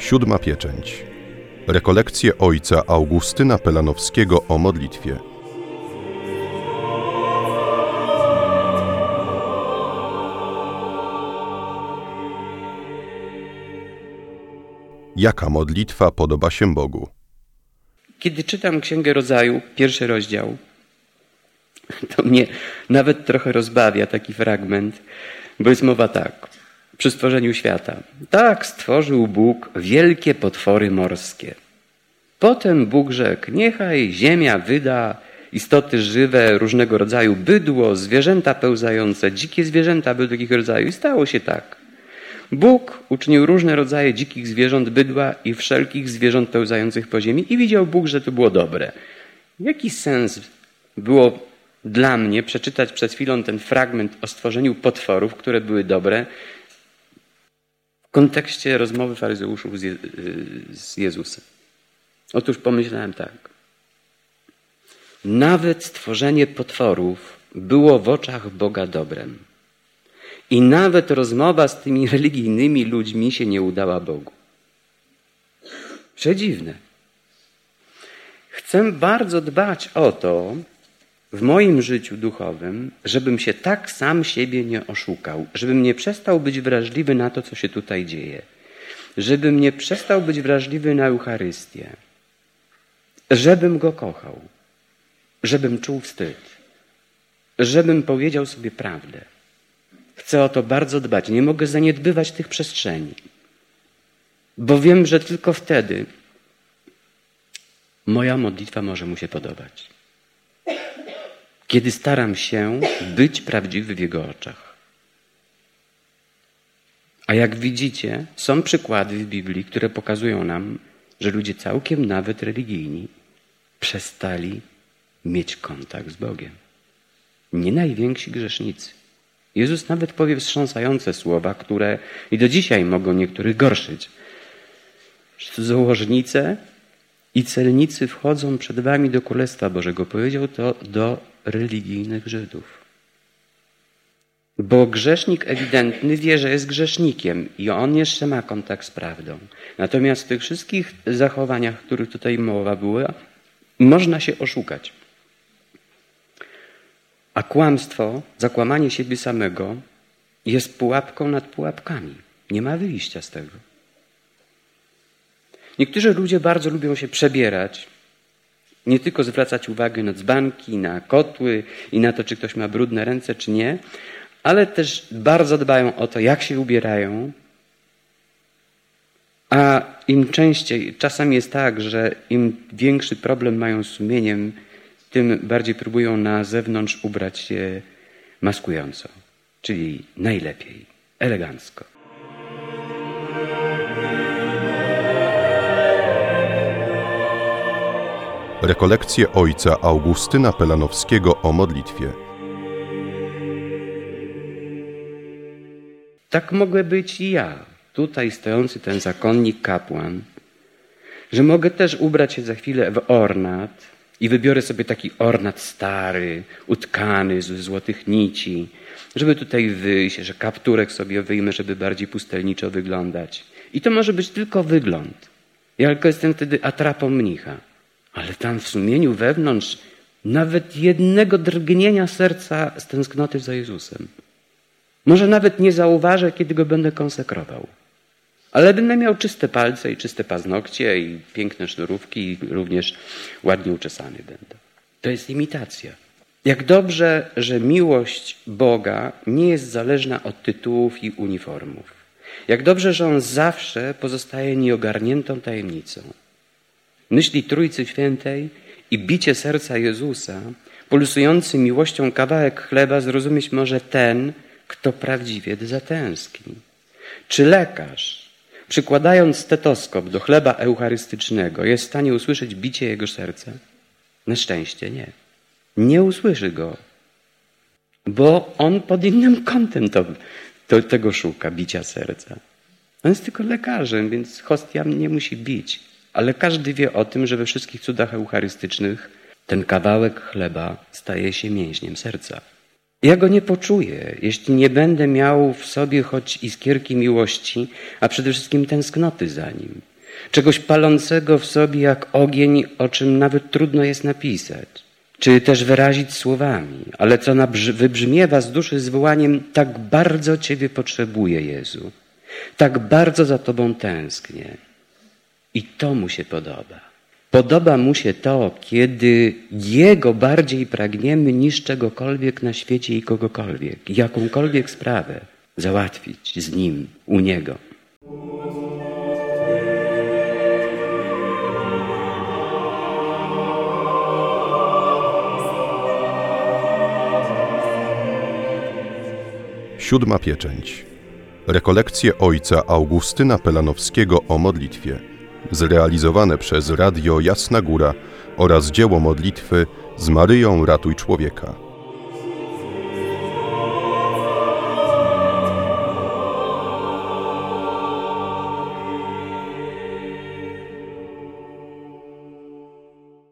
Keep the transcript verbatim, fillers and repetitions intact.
Siódma pieczęć. Rekolekcje ojca Augustyna Pelanowskiego o modlitwie. Jaka modlitwa podoba się Bogu? Kiedy czytam Księgę Rodzaju, pierwszy rozdział, to mnie nawet trochę rozbawia taki fragment, bo jest mowa tak. Przy stworzeniu świata. Tak stworzył Bóg wielkie potwory morskie. Potem Bóg rzekł, niechaj ziemia wyda istoty żywe, różnego rodzaju bydło, zwierzęta pełzające, dzikie zwierzęta były takiego rodzaju. I stało się tak. Bóg uczynił różne rodzaje dzikich zwierząt, bydła i wszelkich zwierząt pełzających po ziemi i widział Bóg, że to było dobre. Jaki sens było dla mnie przeczytać przed chwilą ten fragment o stworzeniu potworów, które były dobre, w kontekście rozmowy faryzeuszów z, Je- z Jezusem? Otóż pomyślałem tak. Nawet stworzenie potworów było w oczach Boga dobrem. I nawet rozmowa z tymi religijnymi ludźmi się nie udała Bogu. Przedziwne. Chcę bardzo dbać o to w moim życiu duchowym, żebym się tak sam siebie nie oszukał, żebym nie przestał być wrażliwy na to, co się tutaj dzieje, żebym nie przestał być wrażliwy na Eucharystię, żebym Go kochał, żebym czuł wstyd, żebym powiedział sobie prawdę. Chcę o to bardzo dbać. Nie mogę zaniedbywać tych przestrzeni, bo wiem, że tylko wtedy moja modlitwa może mu się podobać. Kiedy staram się być prawdziwy w Jego oczach. A jak widzicie, są przykłady w Biblii, które pokazują nam, że ludzie całkiem nawet religijni przestali mieć kontakt z Bogiem. Nie najwięksi grzesznicy. Jezus nawet powie wstrząsające słowa, które i do dzisiaj mogą niektórych gorszyć. Cudzołożnice i celnicy wchodzą przed wami do Królestwa Bożego. Powiedział to do religijnych Żydów. Bo grzesznik ewidentny wie, że jest grzesznikiem i on jeszcze ma kontakt z prawdą. Natomiast w tych wszystkich zachowaniach, o których tutaj mowa była, można się oszukać. A kłamstwo, zakłamanie siebie samego jest pułapką nad pułapkami. Nie ma wyjścia z tego. Niektórzy ludzie bardzo lubią się przebierać, nie tylko zwracać uwagę na dzbanki, na kotły i na to, czy ktoś ma brudne ręce, czy nie, ale też bardzo dbają o to, jak się ubierają. A im częściej, czasem jest tak, że im większy problem mają z sumieniem, tym bardziej próbują na zewnątrz ubrać się maskująco, czyli najlepiej, elegancko. Rekolekcje ojca Augustyna Pelanowskiego o modlitwie. Tak mogę być i ja, tutaj stojący ten zakonnik kapłan, że mogę też ubrać się za chwilę w ornat i wybiorę sobie taki ornat stary, utkany z złotych nici, żeby tutaj wyjść, że kapturek sobie wyjmę, żeby bardziej pustelniczo wyglądać. I to może być tylko wygląd. Ja tylko jestem wtedy atrapą mnicha. Ale tam w sumieniu wewnątrz nawet jednego drgnienia serca z tęsknoty za Jezusem. Może nawet nie zauważę, kiedy Go będę konsekrował. Ale będę miał czyste palce i czyste paznokcie i piękne sznurówki i również ładnie uczesany będę. To jest imitacja. Jak dobrze, że miłość Boga nie jest zależna od tytułów i uniformów. Jak dobrze, że On zawsze pozostaje nieogarniętą tajemnicą. Myśli Trójcy Świętej i bicie serca Jezusa, pulsujący miłością kawałek chleba zrozumieć może ten, kto prawdziwie zatęskni. Czy lekarz, przykładając stetoskop do chleba eucharystycznego, jest w stanie usłyszeć bicie jego serca? Na szczęście nie. Nie usłyszy go, bo on pod innym kątem to, to, tego szuka, bicia serca. On jest tylko lekarzem, więc hostia nie musi bić. Ale każdy wie o tym, że we wszystkich cudach eucharystycznych ten kawałek chleba staje się mięśniem serca. Ja go nie poczuję, jeśli nie będę miał w sobie choć iskierki miłości, a przede wszystkim tęsknoty za nim. czegoś palącego w sobie jak ogień, o czym nawet trudno jest napisać, czy też wyrazić słowami, ale co nabrzy- wybrzmiewa z duszy zwołaniem: tak bardzo Ciebie potrzebuję, Jezu, tak bardzo za Tobą tęsknię. I to mu się podoba. Podoba mu się to, kiedy Jego bardziej pragniemy niż czegokolwiek na świecie i kogokolwiek, jakąkolwiek sprawę załatwić z Nim, u Niego. Siódma pieczęć. Rekolekcje ojca Augustyna Pelanowskiego o modlitwie. Zrealizowane przez Radio Jasna Góra oraz dzieło modlitwy z Maryją Ratuj Człowieka.